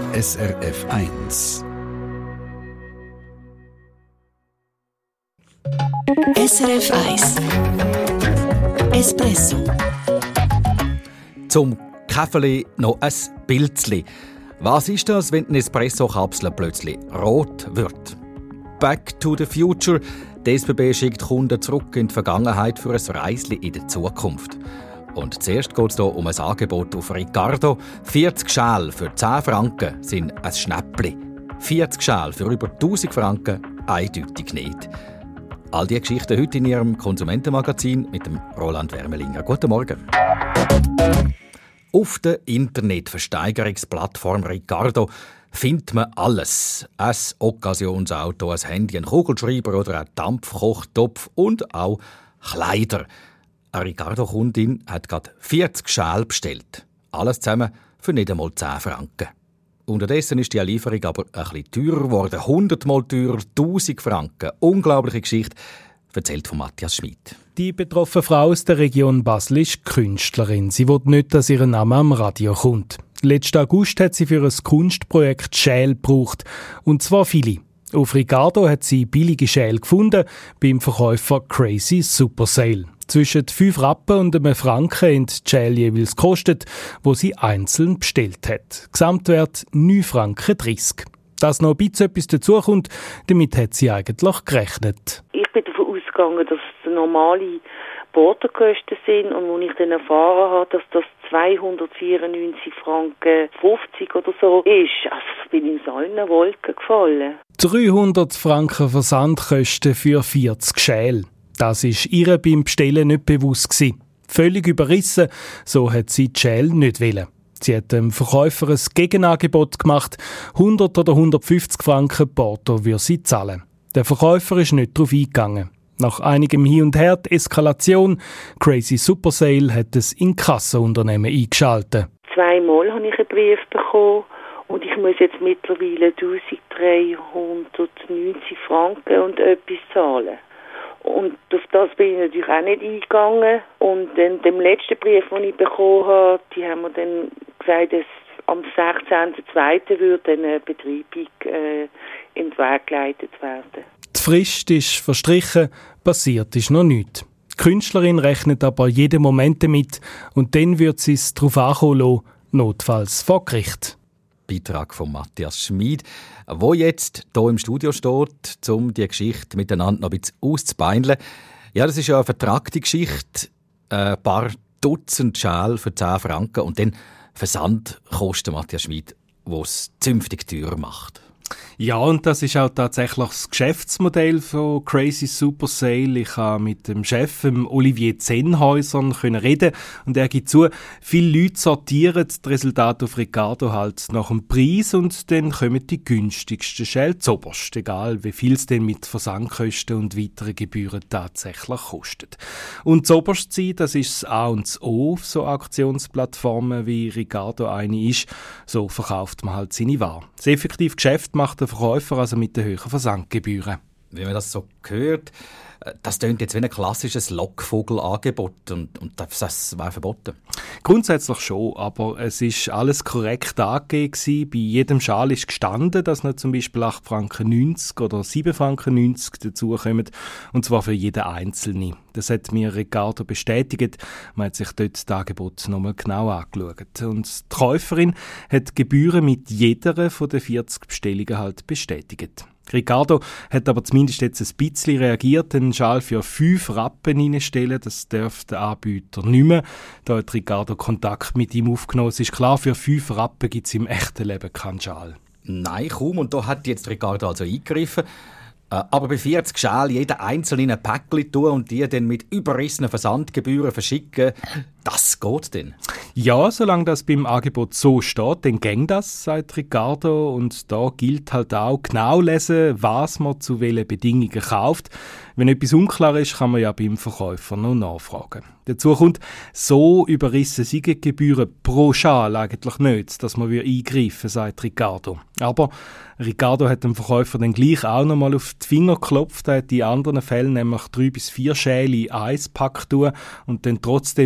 SRF 1. SRF 1 Espresso. Zum Kaffee noch ein Pilzli. Was ist das, wenn eine Espresso-Kapsel plötzlich rot wird? Back to the Future. Die SBB schickt Kunden zurück in die Vergangenheit für ein Reisli in der Zukunft. Und zuerst geht es hier um ein Angebot auf Ricardo. 40 Schäle für 10 Franken sind ein Schnäppli. 40 Schäle für über 1000 Franken eindeutig nicht. All diese Geschichten heute in Ihrem Konsumentenmagazin mit dem Roland Wermelinger. Guten Morgen. Auf der Internetversteigerungsplattform Ricardo findet man alles. Ein Occasionsauto, ein Handy, ein Kugelschreiber oder ein Dampfkochtopf und auch Kleider. Eine Ricardo-Kundin hat gerade 40 Schäle bestellt. Alles zusammen für nicht einmal 10 Franken. Unterdessen ist die Lieferung aber ein bisschen teurer geworden. 100-mal teurer, 1000 Franken. Unglaubliche Geschichte, erzählt von Matthias Schmid. Die betroffene Frau aus der Region Basel ist Künstlerin. Sie will nicht, dass ihr Name am Radio kommt. Letzten August hat sie für ein Kunstprojekt Schäle gebraucht. Und zwar viele. Auf Ricardo hat sie billige Schäle gefunden, beim Verkäufer Crazy Super Sale. Zwischen 5 Rappen und einem Franken haben die Schäle jeweils gekostet, wo sie einzeln bestellt hat. Gesamtwert 9,30 Franken. Dass noch ein bisschen etwas dazukommt, damit hat sie eigentlich gerechnet. Ich bin davon ausgegangen, dass es normale Portokosten sind und als ich dann erfahren habe, dass das 294,50 Franken oder so ist, also bin ich in allen Wolken gefallen. 300 Franken Versandkosten für 40 Schäle. Das war ihr beim Bestellen nicht bewusst gewesen. Völlig überrissen, so hat sie die Schäle nicht wollen. Sie hat dem Verkäufer ein Gegenangebot gemacht, 100 oder 150 Franken Porto würde sie zahlen. Der Verkäufer ist nicht darauf eingegangen. Nach einigem Hin und Her die Eskalation. Crazy Super Sale hat ein Inkassounternehmen eingeschaltet. 2-mal habe ich einen Brief bekommen und ich muss jetzt mittlerweile 1390 Franken und etwas zahlen. Und auf das bin ich natürlich auch nicht eingegangen. Und dann dem letzten Brief, den ich bekommen habe, die haben mir dann gesagt, dass am 16.02. würde eine Betreibung in den Weg geleitet werden. Die Frist ist verstrichen, passiert ist noch nichts. Die Künstlerin rechnet aber jeden Moment damit und dann wird sie es darauf ankommen lassen, notfalls vor Gericht. Beitrag von Matthias Schmid, der jetzt hier im Studio steht, um die Geschichte miteinander noch ein bisschen auszubeineln. Ja, das ist ja eine vertragte Geschichte. Ein paar Dutzend Schäle für 10 Franken und dann Versandkosten, Matthias Schmid, die es zünftig teurer macht. Ja, und das ist auch tatsächlich das Geschäftsmodell von Crazy Super Sale. Ich konnte mit dem Chef, Olivier Zenhäuser, reden und er gibt zu, viele Leute sortieren das Resultat auf Ricardo halt nach dem Preis und dann kommen die günstigsten Schäle zuoberst, egal wie viel es denn mit Versandkosten und weiteren Gebühren tatsächlich kostet. Und zuoberst sein, das ist das A und das O auf so Aktionsplattformen wie Ricardo eine ist, so verkauft man halt seine Ware. Das effektive Geschäft macht der Verkäufer also mit den höheren Versandgebühren. Wie man das so hört, das klingt jetzt wie ein klassisches Lockvogelangebot und das wäre verboten. Grundsätzlich schon, aber es ist alles korrekt angegeben gewesen. Bei jedem Schal ist gestanden, dass noch zum Beispiel 8,90 Franken oder 7,90 Franken dazukommen, und zwar für jeden Einzelne. Das hat mir Ricardo bestätigt. Man hat sich dort das Angebot nochmal genau angeschaut. Und die Käuferin hat die Gebühren mit jeder von den 40 Bestellungen halt bestätigt. Ricardo hat aber zumindest jetzt ein bisschen reagiert, den Schal für 5 Rappen reinstellen. Das darf der Anbieter nicht mehr. Da hat Ricardo Kontakt mit ihm aufgenommen. Es ist klar, für 5 Rappen gibt es im echten Leben keinen Schal. Nein, kaum. Und da hat jetzt Ricardo also eingegriffen. Aber bei 40 Schälen jeden einzelnen ein Päckchen tun und die dann mit überrissenen Versandgebühren verschicken, das geht denn? Ja, solange das beim Angebot so steht, dann ging das, sagt Ricardo. Und da gilt halt auch genau lesen, was man zu welchen Bedingungen kauft. Wenn etwas unklar ist, kann man ja beim Verkäufer noch nachfragen. Dazu kommt, so überrissen sind die Gebühren pro Schal eigentlich nicht, dass man eingreifen würde, sagt Ricardo. Aber Ricardo hat dem Verkäufer dann gleich auch noch mal auf die Finger geklopft. Er hat in anderen Fällen nämlich 3 bis 4 Schäle in 1 Pack tun und dann trotzdem mehr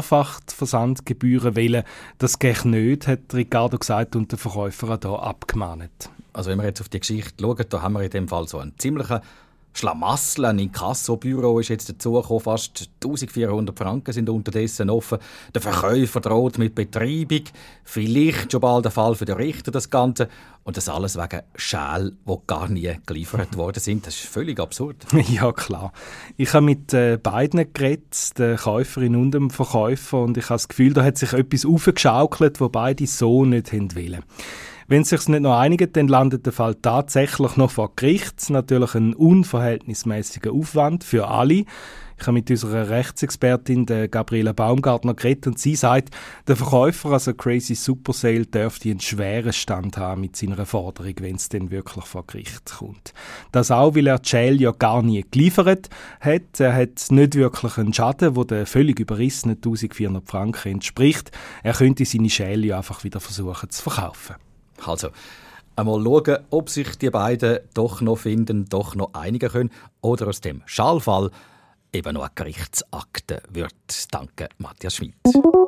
mehrfach die Versandgebühren wollen. Das geht nicht, hat Ricardo gesagt und der Verkäufer hat hier abgemahnt. Also wenn wir jetzt auf die Geschichte schauen, da haben wir in dem Fall so einen ziemlichen Schlamassel. Ein Inkassobüro ist jetzt dazugekommen. Fast 1400 Franken sind unterdessen offen. Der Verkäufer droht mit Betreibung. Vielleicht schon bald der Fall für den Richter, das Ganze. Und das alles wegen Schälen, die gar nie geliefert worden sind. Das ist völlig absurd. Ja, klar. Ich habe mit beiden geredet, der Käuferin und dem Verkäufer. Und ich habe das Gefühl, da hat sich etwas aufgeschaukelt, das beide so nicht wollen. Wenn es sich nicht noch einigen, dann landet der Fall tatsächlich noch vor Gericht. Natürlich ein unverhältnismäßiger Aufwand für alle. Ich habe mit unserer Rechtsexpertin, der Gabriela Baumgartner, geredet und sie sagt, der Verkäufer, also Crazy Super Sale, dürfte einen schweren Stand haben mit seiner Forderung, wenn es dann wirklich vor Gericht kommt. Das auch, weil er die Schäle ja gar nie geliefert hat. Er hat nicht wirklich einen Schaden, der den völlig überrissenen 1400 Franken entspricht. Er könnte seine Schäle ja einfach wieder versuchen zu verkaufen. Also, einmal schauen, ob sich die beiden doch noch finden, doch noch einigen können oder aus dem Schalfall eben noch eine Gerichtsakte wird. Danke, Matthias Schmidt.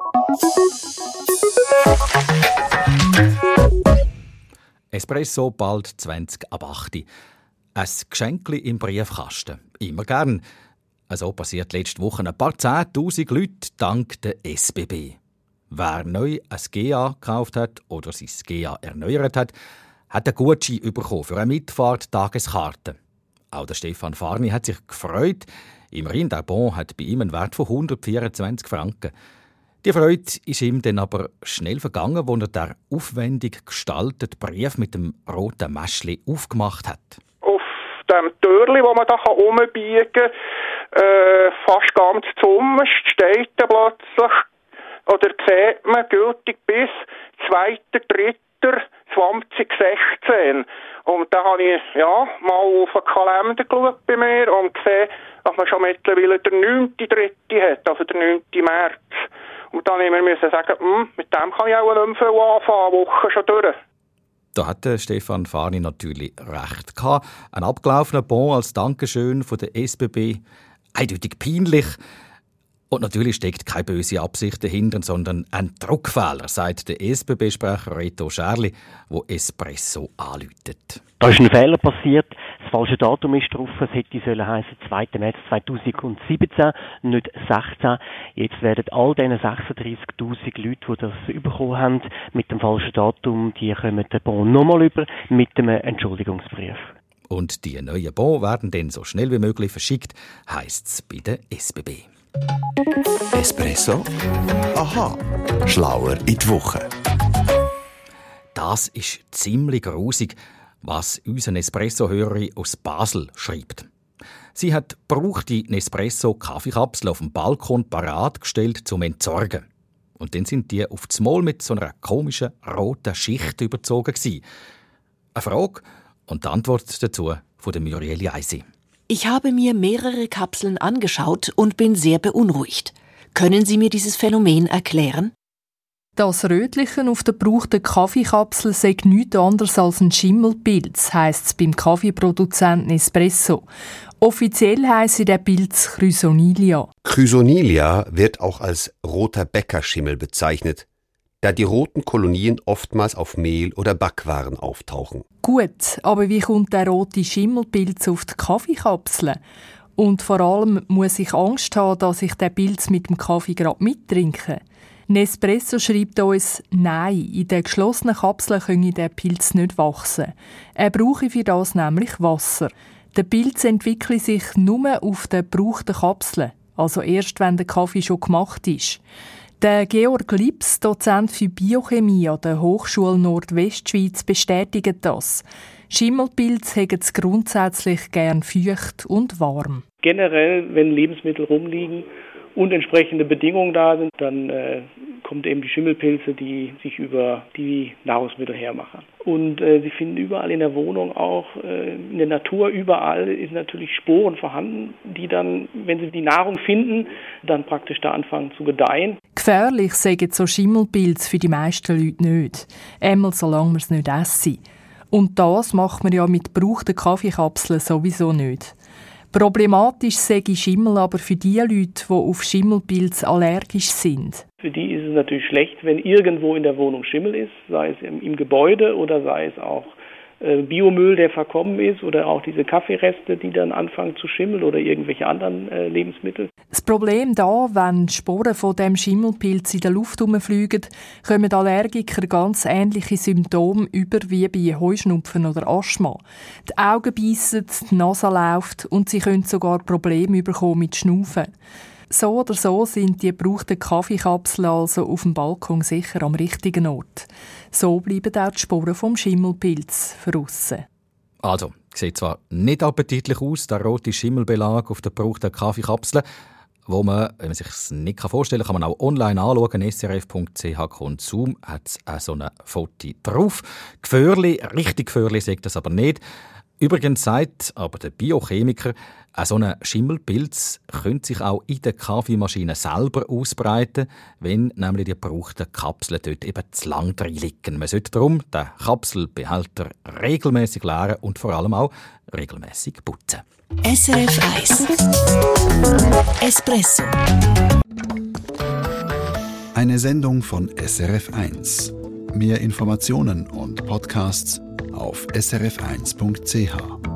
Espresso bald 20 ab 8. Ein Geschenkli im Briefkasten. Immer gern. So passiert letzte Woche ein paar 10'000 Leute dank der SBB. Wer neu ein GA gekauft hat oder sein GA erneuert hat, hat einen Gutschein bekommen für eine Mitfahrt-Tageskarte. Auch der Stefan Farni hat sich gefreut. Immerhin, der Bon hat bei ihm einen Wert von 124 Franken. Die Freude ist ihm dann aber schnell vergangen, als er den aufwendig gestalteten Brief mit dem roten Mäschli aufgemacht hat. Auf dem Türli, das man da umbiegen kann, fast ganz zum, steht da plötzlich, oder sieht man, gültig bis 2.3.2016. Und da habe ich mal auf den Kalender geschaut bei mir und gesehen, dass man schon mittlerweile der 9.3. hat, also der 9. März. Und dann musste ich sagen, mit dem kann ich auch nicht mehr viel anfangen, Woche schon durch. Da hatte Stefan Farni natürlich recht gehabt. Ein abgelaufener Bon als Dankeschön von der SBB. Eindeutig peinlich. Und natürlich steckt keine böse Absicht dahinter, sondern ein Druckfehler, sagt der SBB-Sprecher Reto Scherli, der Espresso anläutet. Da ist ein Fehler passiert. Das falsche Datum ist drauf. Es hätte heissen 2. März 2017, nicht 16. Jetzt werden all diese 36'000 Leute, die das bekommen haben, mit dem falschen Datum, die kommen den Bon nochmal über mit einem Entschuldigungsbrief. Und die neuen Bon werden dann so schnell wie möglich verschickt, heisst es bei der SBB. Espresso? Aha, schlauer in die Woche. Das ist ziemlich grusig, was unser Nespresso-Hörerin aus Basel schreibt. Sie hat gebrauchte Nespresso-Kaffeekapseln auf dem Balkon parat gestellt zum Entsorgen. Und dann sind die auf das Mal mit so einer komischen roten Schicht überzogen gewesen. Eine Frage und die Antwort dazu von der Muriel Eisi. Ich habe mir mehrere Kapseln angeschaut und bin sehr beunruhigt. Können Sie mir dieses Phänomen erklären? Das Rötliche auf der gebrauchten Kaffeekapsel sei nichts anderes als ein Schimmelpilz, heisst es beim Kaffeeproduzenten Nespresso. Offiziell heisse der Pilz Chrysonilia. Chrysonilia wird auch als roter Bäckerschimmel bezeichnet, da die roten Kolonien oftmals auf Mehl oder Backwaren auftauchen. Gut, aber wie kommt der rote Schimmelpilz auf die Kaffeekapsel? Und vor allem muss ich Angst haben, dass ich den Pilz mit dem Kaffee gerade mittrinke. Nespresso schreibt uns, nein, in den geschlossenen Kapseln könne der Pilz nicht wachsen. Er brauche für das nämlich Wasser. Der Pilz entwickle sich nur auf den gebrauchten Kapseln, also erst, wenn der Kaffee schon gemacht ist. Der Georg Lips, Dozent für Biochemie an der Hochschule Nordwestschweiz, bestätigt das. Schimmelpilze haben es grundsätzlich gern feucht und warm. Generell, wenn Lebensmittel rumliegen und entsprechende Bedingungen da sind, dann kommt eben die Schimmelpilze, die sich über die Nahrungsmittel hermachen. Und Sie finden überall in der Wohnung, auch in der Natur, überall ist natürlich Sporen vorhanden, die dann, wenn sie die Nahrung finden, dann praktisch da anfangen zu gedeihen. Gefährlich sagen so Schimmelpilze für die meisten Leute nicht. Einmal solange man es nicht essen. Und das macht man ja mit gebrauchten Kaffeekapseln sowieso nicht. Problematisch sei Schimmel aber für die Leute, die auf Schimmelpilze allergisch sind. Für die ist es natürlich schlecht, wenn irgendwo in der Wohnung Schimmel ist, sei es im Gebäude oder sei es auch Biomüll, der verkommen ist, oder auch diese Kaffeereste, die dann anfangen zu schimmeln, oder irgendwelche anderen Lebensmittel. Das Problem da, wenn Sporen von dem Schimmelpilz in der Luft herumfliegen, kommen Allergiker ganz ähnliche Symptome über wie bei Heuschnupfen oder Asthma. Die Augen beissen, die Nase läuft und sie können sogar Probleme bekommen mit Schnaufen. So oder so sind die gebrauchten Kaffeekapseln also auf dem Balkon sicher am richtigen Ort. So bleiben auch die Sporen vom Schimmelpilz draussen. Also, sieht zwar nicht appetitlich aus, der rote Schimmelbelag auf der gebrauchten Kaffeekapsel, wo man, wenn man sich es nicht vorstellen kann, man auch online anschauen. srf.ch/Konsum hat es so ein Foto drauf. Gefährlich, richtig gefährlich sagt das aber nicht. Übrigens sagt aber der Biochemiker, so ein Schimmelpilz könnte sich auch in der Kaffeemaschine selber ausbreiten, wenn nämlich die gebrauchten Kapseln dort eben zu lang drin liegen. Man sollte darum den Kapselbehälter regelmäßig leeren und vor allem auch regelmäßig putzen. SRF 1 Espresso. Eine Sendung von SRF 1. Mehr Informationen und Podcasts auf srf1.ch.